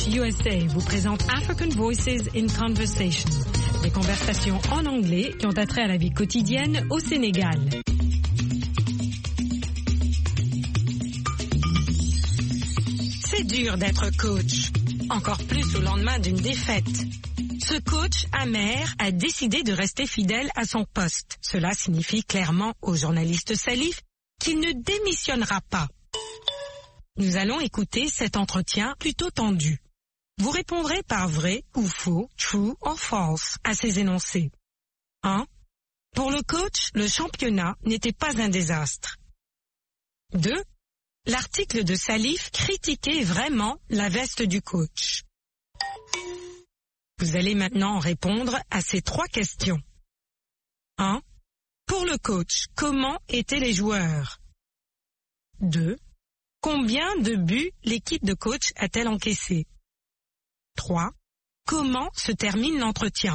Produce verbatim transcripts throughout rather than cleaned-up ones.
Coach U S A vous présente African Voices in Conversation, des conversations en anglais qui ont attrait à la vie quotidienne au Sénégal. C'est dur d'être coach, encore plus au lendemain d'une défaite. Ce coach amer a décidé de rester fidèle à son poste. Cela signifie clairement au journaliste Salif qu'il ne démissionnera pas. Nous allons écouter cet entretien plutôt tendu. Vous répondrez par vrai ou faux, true or false, à ces énoncés. un. Pour le coach, le championnat n'était pas un désastre. deux. L'article de Salif critiquait vraiment la veste du coach. Vous allez maintenant répondre à ces trois questions. un. Pour le coach, comment étaient les joueurs? deux. Combien de buts l'équipe de coach a-t-elle encaissé? trois. Comment se termine l'entretien?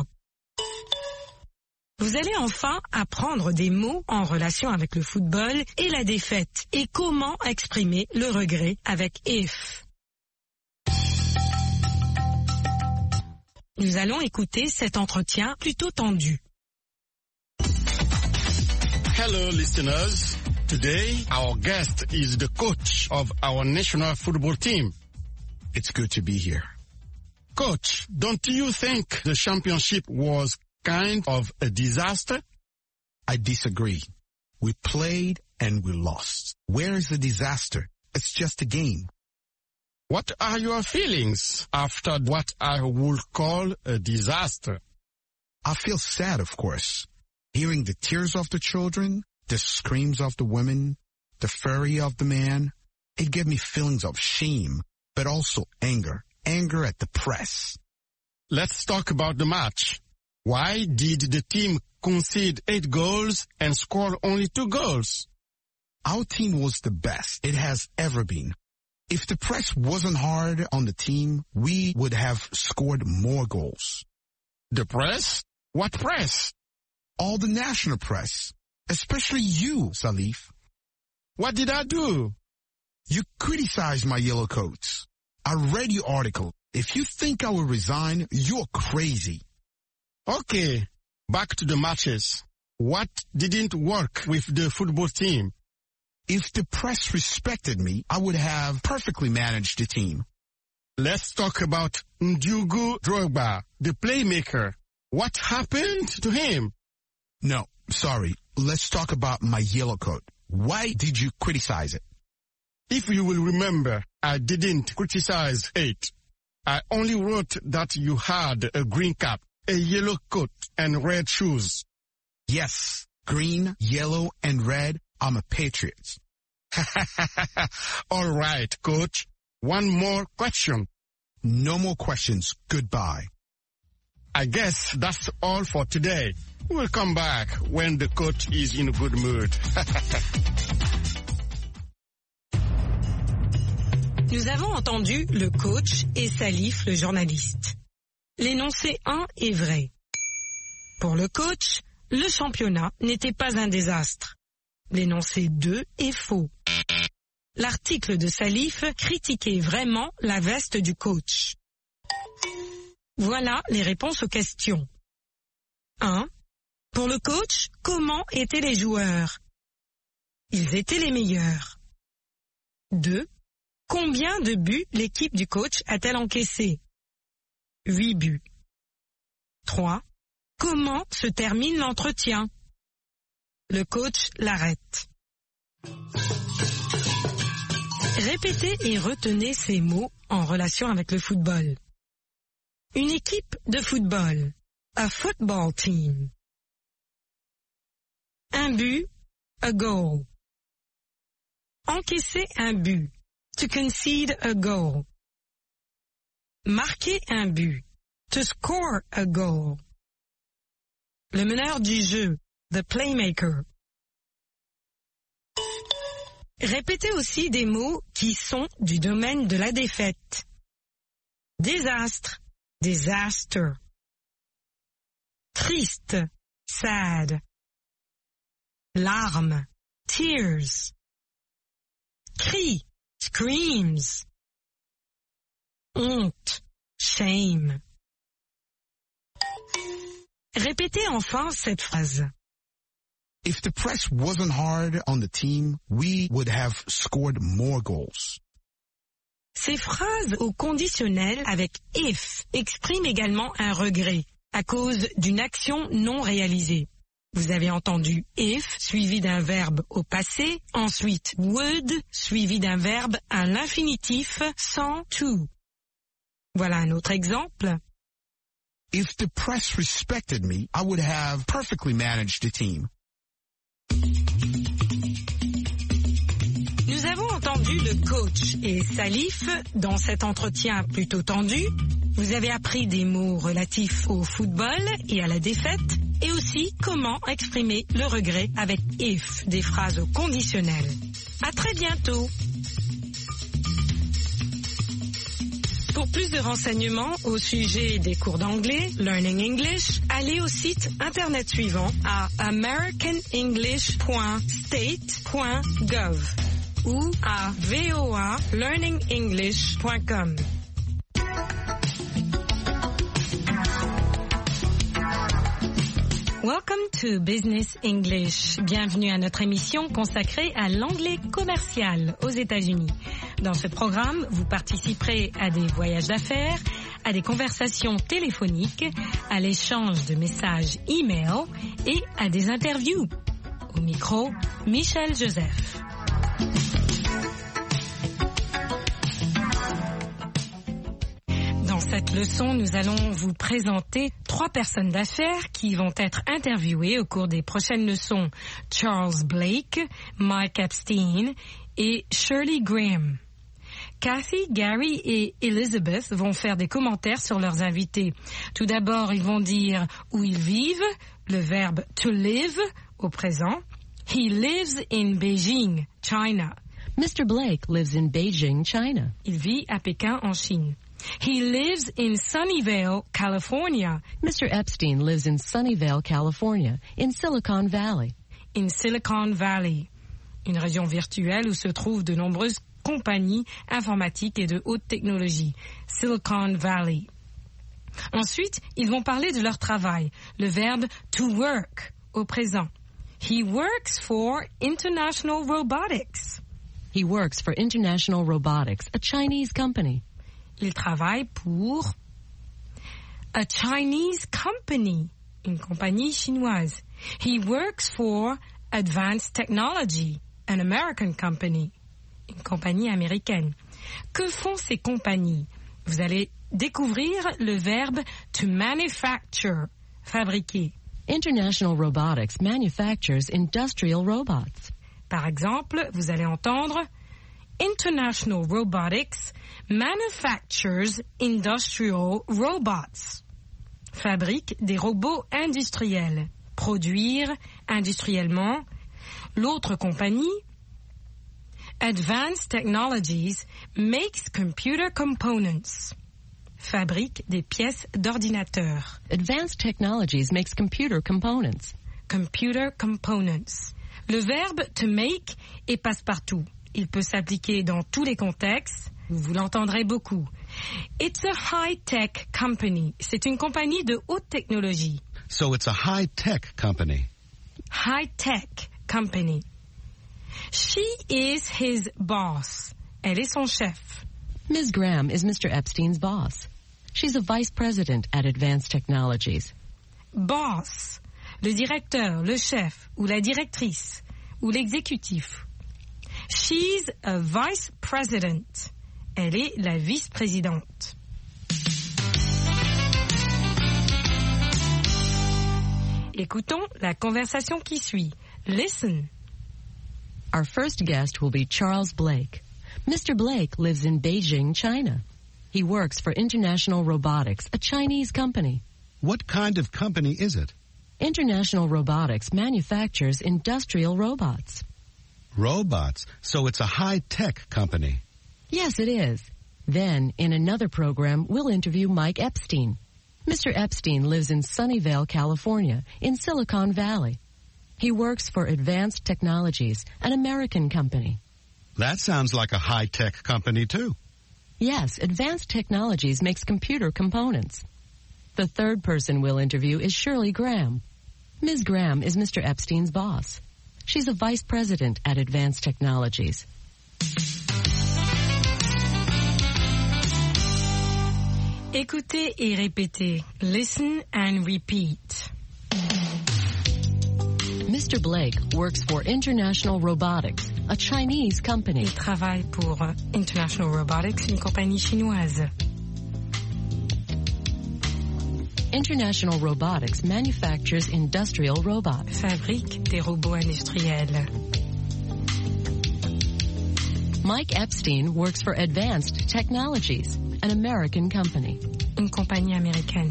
Vous allez enfin apprendre des mots en relation avec le football et la défaite et comment exprimer le regret avec if. Nous allons écouter cet entretien plutôt tendu. Hello, listeners. Today, our guest is the coach of our national football team. It's good to be here. Coach, don't you think the championship was kind of a disaster? I disagree. We played and we lost. Where is the disaster? It's just a game. What are your feelings after what I would call a disaster? I feel sad, of course. Hearing the tears of the children, the screams of the women, the fury of the man, it gave me feelings of shame, but also anger. Anger at the press. Let's talk about the match. Why did the team concede eight goals and score only two goals? Our team was the best it has ever been. If the press wasn't hard on the team, we would have scored more goals. The press? What press? All the national press. Especially you, Salif. What did I do? You criticized my yellow coats. I read your article. If you think I will resign, you're crazy. Okay, back to the matches. What didn't work with the football team? If the press respected me, I would have perfectly managed the team. Let's talk about Ndiogu Drogba, the playmaker. What happened to him? No, sorry. Let's talk about my yellow coat. Why did you criticize it? If you will remember, I didn't criticize it. I only wrote that you had a green cap, a yellow coat, and red shoes. Yes, green, yellow, and red. I'm a patriot. All right, coach. One more question. No more questions. Goodbye. I guess that's all for today. We'll come back when the coach is in a good mood. Nous avons entendu le coach et Salif, le journaliste. L'énoncé un est vrai. Pour le coach, le championnat n'était pas un désastre. L'énoncé deux est faux. L'article de Salif critiquait vraiment la veste du coach. Voilà les réponses aux questions. un. Pour le coach, comment étaient les joueurs? Ils étaient les meilleurs. deux. Combien de buts l'équipe du coach a-t-elle encaissé? huit buts. trois. Comment se termine l'entretien? Le coach l'arrête. Répétez et retenez ces mots en relation avec le football. Une équipe de football. A football team. Un but. A goal. Encaisser un but. To concede a goal. Marquer un but. To score a goal. Le meneur du jeu. The playmaker. Répétez aussi des mots qui sont du domaine de la défaite. Désastre. Disaster. Triste. Sad. Larmes. Tears. Cri. Screams. honte, shame. Répétez enfin cette phrase. If the press wasn't hard on the team, we would have scored more goals. Ces phrases au conditionnel avec if expriment également un regret à cause d'une action non réalisée. Vous avez entendu if suivi d'un verbe au passé, ensuite would suivi d'un verbe à l'infinitif sans to. Voilà un autre exemple. If the press respected me, I would have perfectly managed the team. Nous avons entendu le coach et Salif dans cet entretien plutôt tendu. Vous avez appris des mots relatifs au football et à la défaite et aussi comment exprimer le regret avec if, des phrases au conditionnel. À très bientôt. Pour plus de renseignements au sujet des cours d'anglais, Learning English, allez au site internet suivant à american english point state point gov ou à voa learning english point com. Welcome to Business English. Bienvenue à notre émission consacrée à l'anglais commercial aux États-Unis. Dans ce programme, vous participerez à des voyages d'affaires, à des conversations téléphoniques, à l'échange de messages e-mail et à des interviews. Au micro, Michel Joseph. Dans cette leçon, nous allons vous présenter trois personnes d'affaires qui vont être interviewées au cours des prochaines leçons. Charles Blake, Mike Epstein et Shirley Graham. Kathy, Gary et Elizabeth vont faire des commentaires sur leurs invités. Tout d'abord, ils vont dire où ils vivent, le verbe to live au présent. He lives in Beijing, China. Mister Blake lives in Beijing, China. Il vit à Pékin, en Chine. He lives in Sunnyvale, California. Mister Epstein lives in Sunnyvale, California, in Silicon Valley. In Silicon Valley, une région virtuelle où se trouvent de nombreuses compagnies informatiques et de haute technologie. Silicon Valley. Ensuite, ils vont parler de leur travail, le verbe to work au présent. He works for International Robotics. He works for International Robotics, a Chinese company. Il travaille pour a Chinese company, une compagnie chinoise. He works for Advanced Technology, an American company, une compagnie américaine. Que font ces compagnies? Vous allez découvrir le verbe to manufacture, fabriquer. International Robotics manufactures industrial robots. Par exemple, vous allez entendre International Robotics manufactures industrial robots. Fabrique des robots industriels. Produire industriellement. L'autre compagnie, Advanced Technologies, makes computer components. Fabrique des pièces d'ordinateur. Advanced Technologies makes computer components. Computer components. Le verbe to make est passe-partout. Il peut s'appliquer dans tous les contextes. Vous l'entendrez beaucoup. It's a high-tech company. C'est une compagnie de haute technologie. So it's a high-tech company. High-tech company. She is his boss. Elle est son chef. Miz Graham is Mister Epstein's boss. She's a vice president at Advanced Technologies. Boss. Le directeur, le chef, ou la directrice, ou l'exécutif. She's a vice president. Elle est la vice-présidente. Écoutons la conversation qui suit. Listen. Our first guest will be Charles Blake. Mister Blake lives in Beijing, China. He works for International Robotics, a Chinese company. What kind of company is it? International Robotics manufactures industrial robots. Robots. So it's a high-tech company. Yes, it is. Then, in another program, we'll interview Mike Epstein. Mister Epstein lives in Sunnyvale, California, in Silicon Valley. He works for Advanced Technologies, an American company. That sounds like a high-tech company, too. Yes, Advanced Technologies makes computer components. The third person we'll interview is Shirley Graham. Miz Graham is Mister Epstein's boss. She's a vice president at Advanced Technologies. Écoutez et répétez. Listen and repeat. Mister Blake works for International Robotics, a Chinese company. Il travaille pour International Robotics, une compagnie chinoise. International Robotics manufactures industrial robots. Fabrique des robots industriels. Mike Epstein works for Advanced Technologies, an American company. Une compagnie américaine.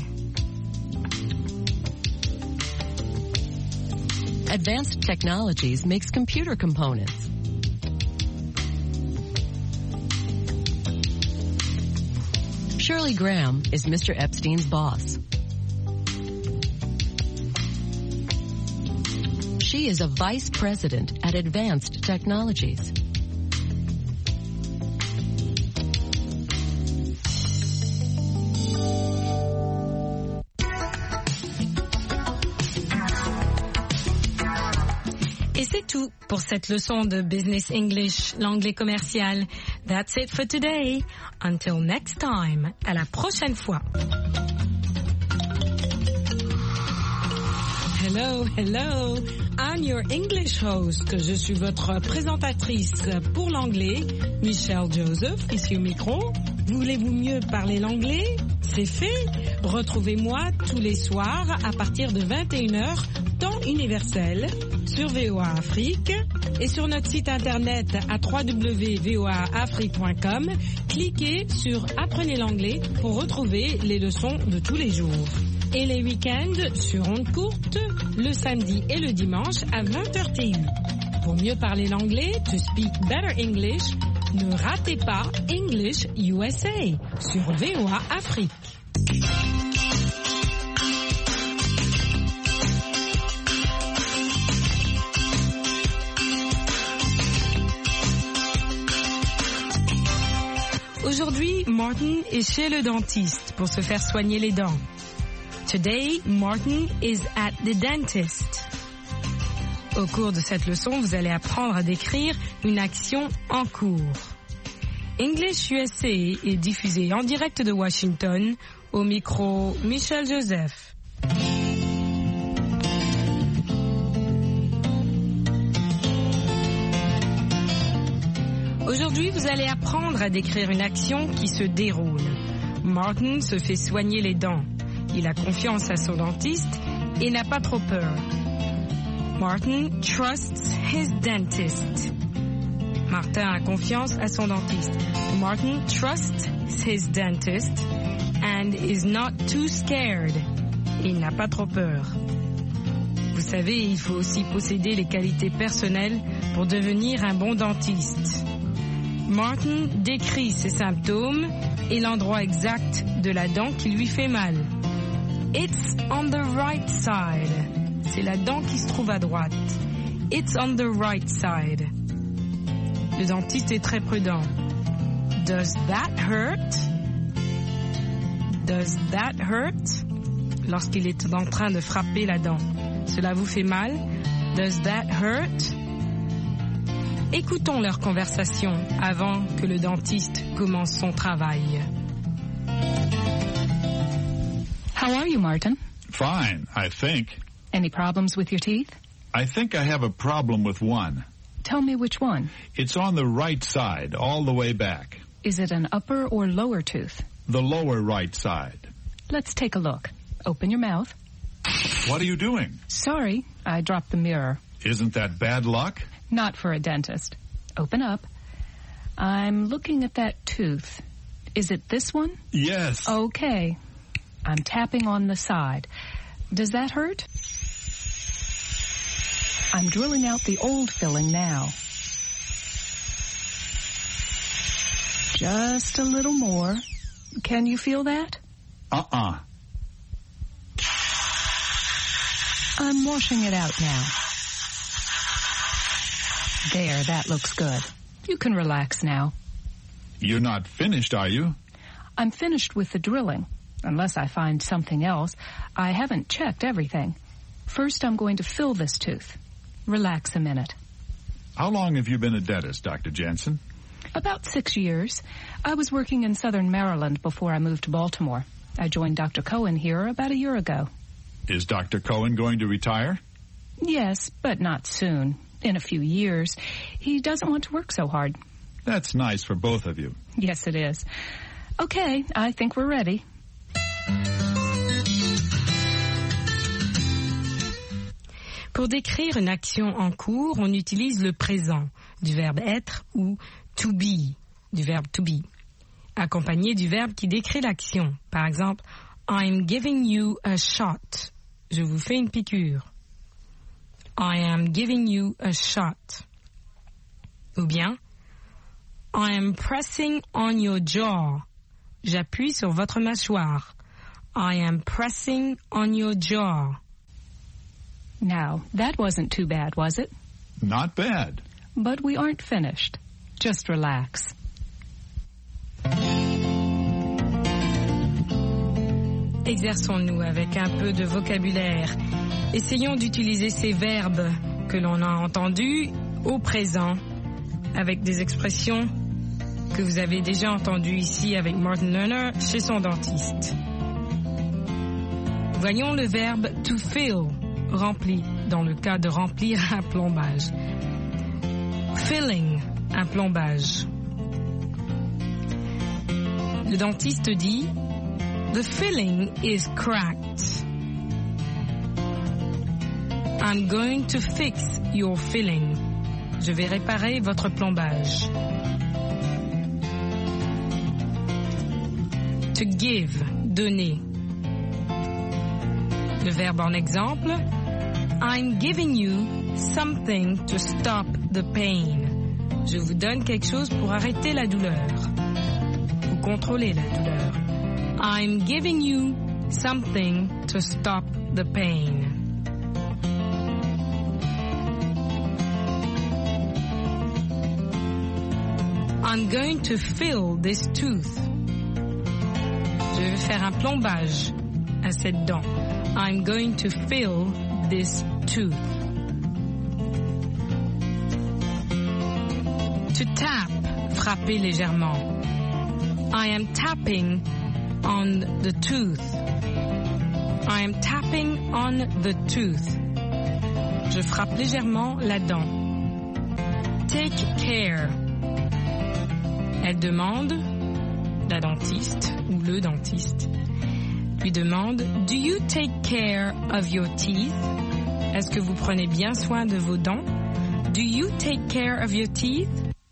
Advanced Technologies makes computer components. Shirley Graham is Mister Epstein's boss. She is a vice president at Advanced Technologies. Et c'est tout pour cette leçon de Business English, l'anglais commercial. That's it for today. Until next time. À la prochaine fois. Hello, hello. I'm your English host. Je suis votre présentatrice pour l'anglais, Michelle Joseph, ici au micro. Voulez-vous mieux parler l'anglais? C'est fait. Retrouvez-moi tous les soirs à partir de vingt et une heures, temps universel, sur V O A Afrique et sur notre site internet à w w w point v o a afrique point com. Cliquez sur Apprenez l'anglais pour retrouver les leçons de tous les jours. Et les week-ends sur ondes courtes, le samedi et le dimanche à vingt heures T U. Pour mieux parler l'anglais, to speak better English, ne ratez pas English U S A sur V O A Afrique. Aujourd'hui, Martin est chez le dentiste pour se faire soigner les dents. Today, Martin is at the dentist. Au cours de cette leçon, vous allez apprendre à décrire une action en cours. English U S A est diffusé en direct de Washington, au micro Michel Joseph. Aujourd'hui, vous allez apprendre à décrire une action qui se déroule. Martin se fait soigner les dents. Il a confiance à son dentiste et n'a pas trop peur. Martin trusts his dentist. Martin a confiance à son dentiste. Martin trusts his dentist and is not too scared. Il n'a pas trop peur. Vous savez, il faut aussi posséder les qualités personnelles pour devenir un bon dentiste. Martin décrit ses symptômes et l'endroit exact de la dent qui lui fait mal. It's on the right side. C'est la dent qui se trouve à droite. It's on the right side. Le dentiste est très prudent. Does that hurt? Does that hurt? Lorsqu'il est en train de frapper la dent. Cela vous fait mal? Does that hurt? Écoutons leur conversation avant que le dentiste commence son travail. How are you, Martin? Fine, I think. Any problems with your teeth? I think I have a problem with one. Tell me which one. It's on the right side, all the way back. Is it an upper or lower tooth? The lower right side. Let's take a look. Open your mouth. What are you doing? Sorry, I dropped the mirror. Isn't that bad luck? Not for a dentist. Open up. I'm looking at that tooth. Is it this one? Yes. Okay. I'm tapping on the side. Does that hurt? I'm drilling out the old filling now. Just a little more. Can you feel that? Uh-uh. I'm washing it out now. There, that looks good. You can relax now. You're not finished, are you? I'm finished with the drilling. Unless I find something else, I haven't checked everything. First, I'm going to fill this tooth. Relax a minute. How long have you been a dentist, Doctor Jensen? About six years. I was working in southern Maryland before I moved to Baltimore. I joined Doctor Cohen here about a year ago. Is Doctor Cohen going to retire? Yes, but not soon. In a few years. He doesn't want to work so hard. That's nice for both of you. Yes, it is. Okay, I think we're ready. Pour décrire une action en cours, on utilise le présent du verbe être ou to be du verbe to be, accompagné du verbe qui décrit l'action. Par exemple, I'm giving you a shot. Je vous fais une piqûre. I am giving you a shot. Ou bien, I am pressing on your jaw. J'appuie sur votre mâchoire. I am pressing on your jaw. Now, that wasn't too bad, was it? Not bad. But we aren't finished. Just relax. Exerçons-nous avec un peu de vocabulaire. Essayons d'utiliser ces verbes que l'on a entendus au présent avec des expressions que vous avez déjà entendues ici avec Martin Lerner chez son dentiste. Voyons le verbe to fill, rempli, dans le cas de remplir un plombage. Filling, un plombage. Le dentiste dit The filling is cracked. I'm going to fix your filling. Je vais réparer votre plombage. To give, donner. Le verbe en exemple, I'm giving you something to stop the pain. Je vous donne quelque chose pour arrêter la douleur. Ou contrôler la douleur. I'm giving you something to stop the pain. I'm going to fill this tooth. Je vais faire un plombage à cette dent. I'm going to fill this tooth. To tap, frapper légèrement. I am tapping on the tooth. I am tapping on the tooth. Je frappe légèrement la dent. Take care. Elle demande, la dentiste ou le dentiste, lui demande, Do you take care of your teeth? Est-ce que vous prenez bien soin de vos dents? Do you take care of your teeth?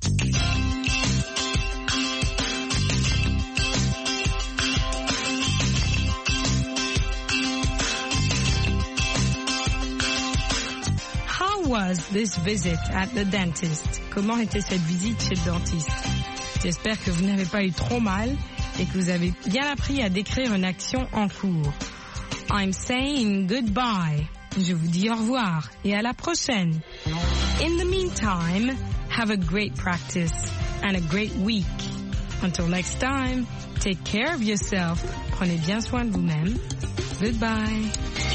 How was this visit at the dentist? Comment était cette visite chez le dentiste? J'espère que vous n'avez pas eu trop mal et que vous avez bien appris à décrire une action en cours. I'm saying goodbye. Je vous dis au revoir et à la prochaine. In the meantime, have a great practice and a great week. Until next time, take care of yourself. Prenez bien soin de vous-même. Goodbye.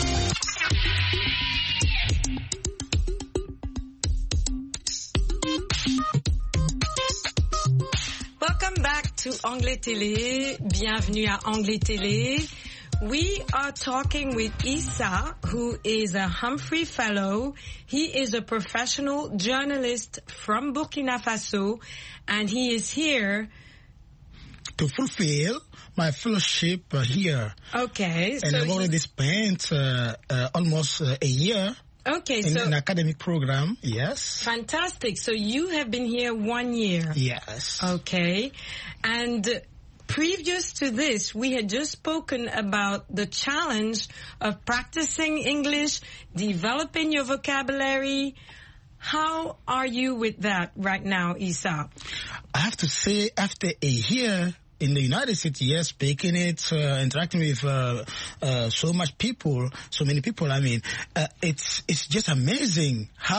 Welcome back to Anglais Télé. Bienvenue à Anglais Télé. We are talking with Issa, who is a Humphrey Fellow. He is a professional journalist from Burkina Faso, and he is here to fulfill my fellowship uh, here. Okay. And so I've already spent uh, uh, almost uh, a year okay, in so an academic program, yes. Fantastic. So you have been here one year. Yes. Okay. And previous to this, we had just spoken about the challenge of practicing English, developing your vocabulary. How are you with that right now, Issa? I have to say, after a year in the United States, yes, speaking it, uh, interacting with uh, uh, so much people, so many people, I mean, uh, it's it's just amazing how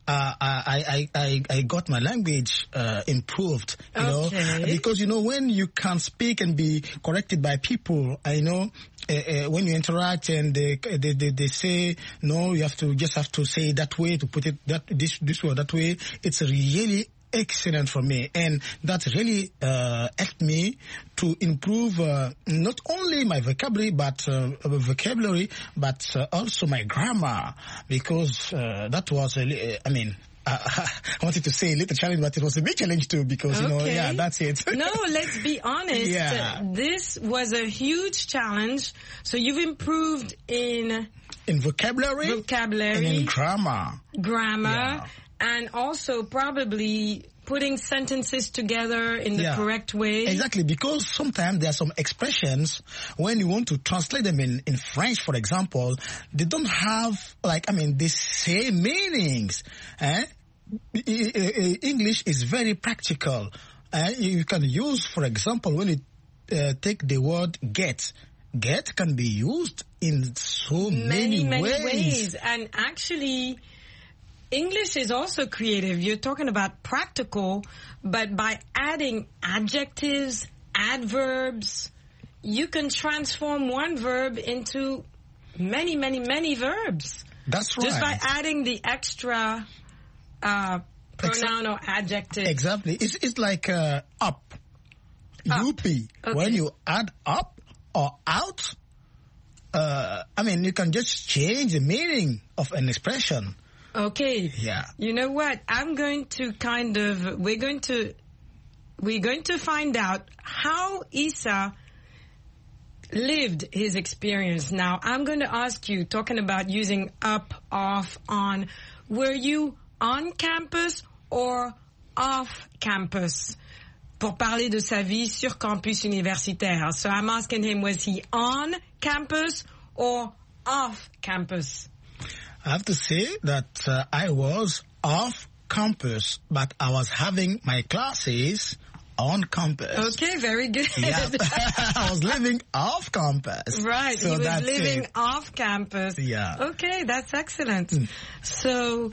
uh, I, I, I, I got my language uh, improved, you Okay. know, because, you know, when you can speak and be corrected by people, I know uh, uh, when you interact and they, they, they, they say, no, you have to just have to say it that way, to put it that this, this way or that way, it's really excellent for me, and that really uh, helped me to improve uh, not only my vocabulary, but uh, vocabulary, but uh, also my grammar, because uh, that was, a li- I mean, uh, I wanted to say a little challenge, but it was a big challenge too, because you know, Okay. yeah, that's it. No, let's be honest. Yeah. This was a huge challenge. So you've improved in In vocabulary, vocabulary, and in grammar. grammar, Yeah. and also probably putting sentences together in the Yeah. correct way. Exactly, because sometimes there are some expressions, when you want to translate them in, in French, for example, they don't have, like, I mean, the same meanings. Eh? I- I- I- English is very practical. Eh? You can use, for example, when you uh, take the word get, get can be used in so many, many, many ways. ways. And actually, English is also creative. You're talking about practical, but by adding adjectives, adverbs, you can transform one verb into many, many, many verbs. That's right. Just by adding the extra uh, pronoun or adjective. Exactly. It's, it's like uh, up. Up. U P. Okay. When you add up or out, uh, I mean, you can just change the meaning of an expression. Okay. Yeah. You know what? I'm going to kind of, we're going to, we're going to find out how Issa lived his experience. Now, I'm going to ask you, talking about using up, off, on, were you on campus or off campus? Pour parler de sa vie sur campus universitaire. So I'm asking him, was he on campus or off campus? I have to say that uh, I was off campus, but I was having my classes on campus. Okay, very good. Yeah. I was living off campus. Right, So he was that's living it. off campus. Yeah. Okay, that's excellent. So,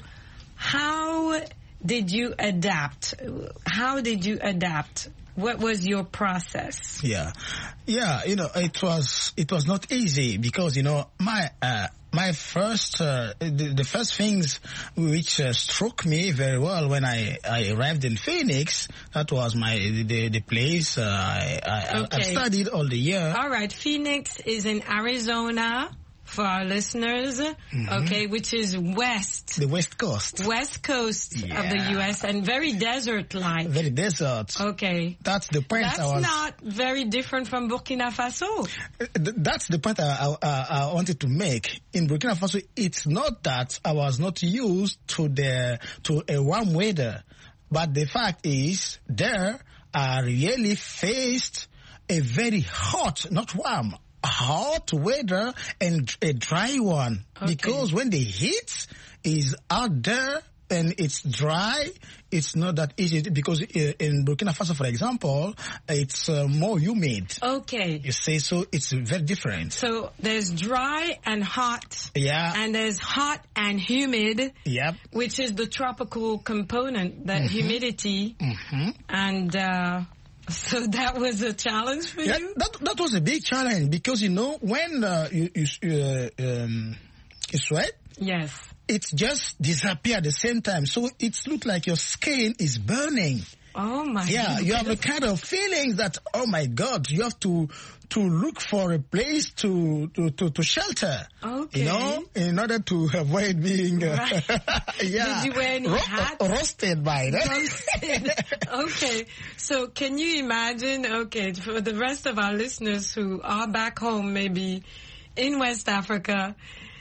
how did you adapt? How did you adapt? What was your process? Yeah, yeah. You know, it was it was not easy because you know my uh, my first uh, the, the first things which uh, struck me very well when I, I arrived in Phoenix, that was my the the place uh, I I, Okay. I studied all the year. All right, Phoenix is in Arizona for our listeners, okay, which is west, The West Coast, west coast of the Yeah. U S and very desert-like. very desert. Okay. That's the point That's I was. not very different from Burkina Faso. Th- That's the point I, I, I wanted to make. In Burkina Faso, it's not that I was not used to the to a warm weather, but the fact is there I really faced a very hot, not warm, hot weather and a dry one. Okay. Because when the heat is out there and it's dry, it's not that easy because uh, in Burkina Faso, for example, it's uh, more humid. Okay. You say so, it's very different. So there's dry and hot. Yeah. And there's hot and humid, Yep. which is the tropical component, that Mm-hmm. humidity. hmm And uh, so that was a challenge for Yeah, you? that that was a big challenge because you know when uh, you you, uh, um, you sweat, Yes. it just disappear at the same time. So it looks like your skin is burning. Oh my Yeah, God. you have a kind of feeling that, oh my God, you have to to look for a place to to to, to shelter. Okay. You know, in order to avoid being uh, Right. yeah, Did you wear any hats? roasted by that. Roasted. Okay, so can you imagine, okay, for the rest of our listeners who are back home, maybe in West Africa,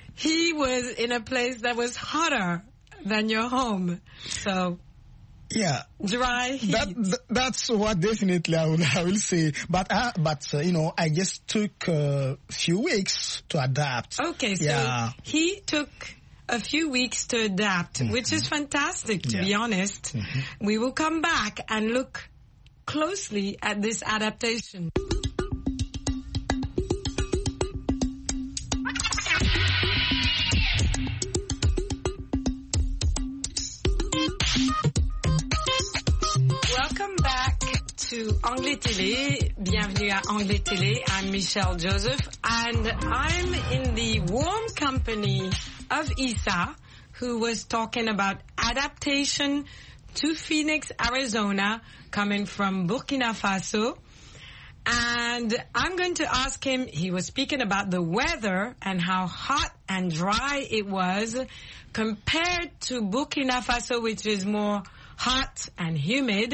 he was in a place that was hotter than your home. So, Yeah. dry heat. That, th- that's what definitely I will, I will say. But, uh, but uh, you know, I just took a few weeks to adapt. Okay, so Yeah. he took a few weeks to adapt, which is fantastic, to Yeah. be honest. We will come back and look closely at this adaptation. to Anglais Télé. Bienvenue à Anglais Télé. I'm Michelle Joseph, and I'm in the warm company of Issa, who was talking about adaptation to Phoenix, Arizona, coming from Burkina Faso. And I'm going to ask him, he was speaking about the weather and how hot and dry it was compared to Burkina Faso, which is more hot and humid.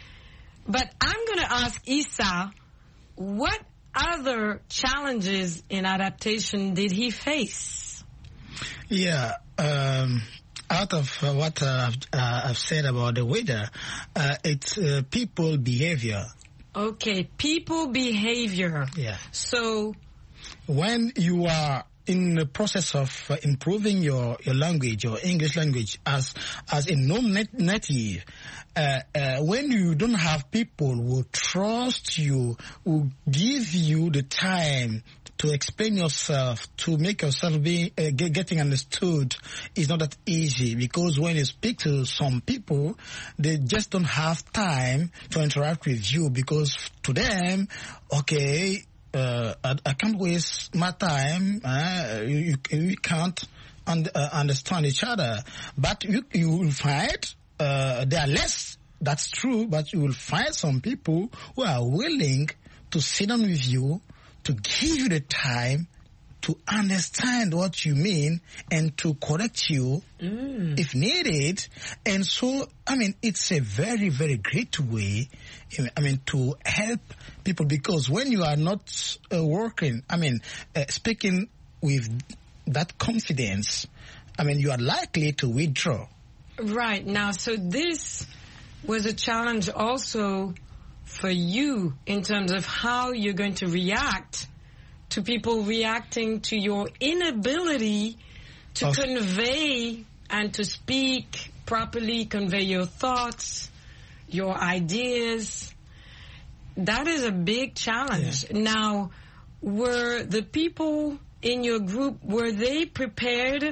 But I'm going to ask Issa, what other challenges in adaptation did he face? Yeah, um, out of uh, what uh, I've, uh, I've said about the weather, uh, it's uh, people behavior. Okay, people behavior. Yeah. So when you are in the process of uh, improving your, your language, your English language, as as a non-native, uh, uh, when you don't have people who trust you, who give you the time to explain yourself, to make yourself be uh, get, getting understood, is not that easy, because when you speak to some people, they just don't have time to interact with you, because to them, okay, uh, I, I can't waste my time, uh, you, you, you can't un- uh, understand each other, but you, you will find uh, there are less, that's true, but you will find some people who are willing to sit down with you, to give you the time to understand what you mean and to correct you mm. if needed. And so, I mean, it's a very, very great way, I mean, to help people, because when you are not uh, working, I mean, uh, speaking with that confidence, I mean, you are likely to withdraw. Right. Now, so this was a challenge also for you in terms of how you're going to react to people reacting to your inability to okay. convey and to speak properly, convey your thoughts, your ideas. That is a big challenge. Yeah. Now, were the people in your group, were they prepared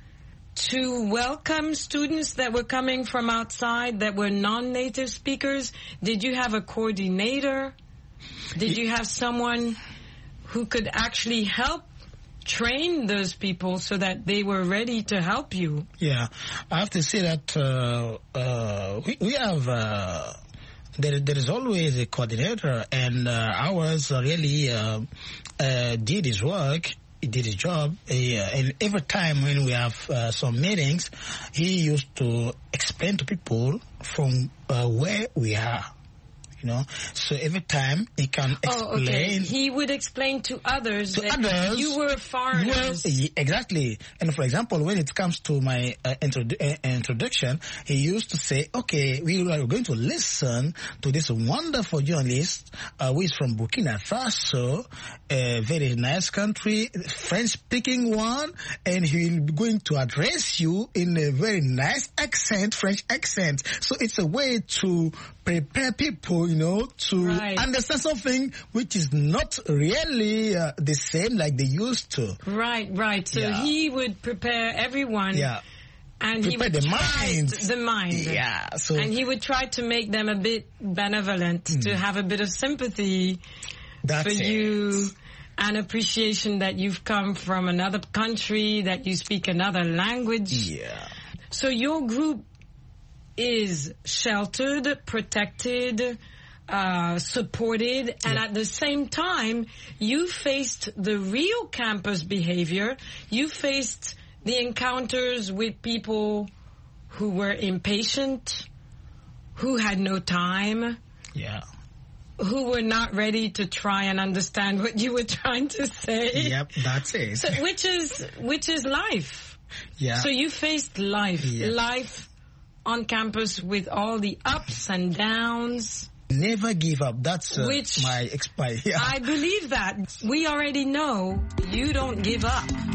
to welcome students that were coming from outside that were non-native speakers? Did you have a coordinator? Did you have someone who could actually help train those people so that they were ready to help you? Yeah, I have to say that uh, uh, we, we have... Uh There, there is always a coordinator, and uh, ours really uh, uh, did his work. He did his job, he, uh, and every time when we have uh, some meetings, he used to explain to people from uh, where we are. You know, so every time he can explain. Oh, okay. He would explain to others to that others, you were foreigners. Well, exactly. And for example, when it comes to my uh, introdu- uh, introduction, he used to say, okay, we are going to listen to this wonderful journalist uh, who is from Burkina Faso, a very nice country, French-speaking one, and he will be going to address you in a very nice accent, French accent. So it's a way to prepare people, you know, to right. understand something which is not really uh, the same like they used to. Right, right. So yeah. he would prepare everyone. Yeah. And prepare he would the try mind. The mind. Yeah. So and he would try to make them a bit benevolent, mm. to have a bit of sympathy That's for it. you, and appreciation that you've come from another country, that you speak another language. Yeah. So your group is sheltered, protected, uh, supported, and yeah. at the same time, you faced the real campus behavior. You faced the encounters with people who were impatient, who had no time, yeah, who were not ready to try and understand what you were trying to say. Yep, that's it. So, which is which is life. Yeah. So you faced life, yeah. life on campus with all the ups and downs. Never give up. That's uh, Which my expi- yeah. I believe that. We already know you don't give up.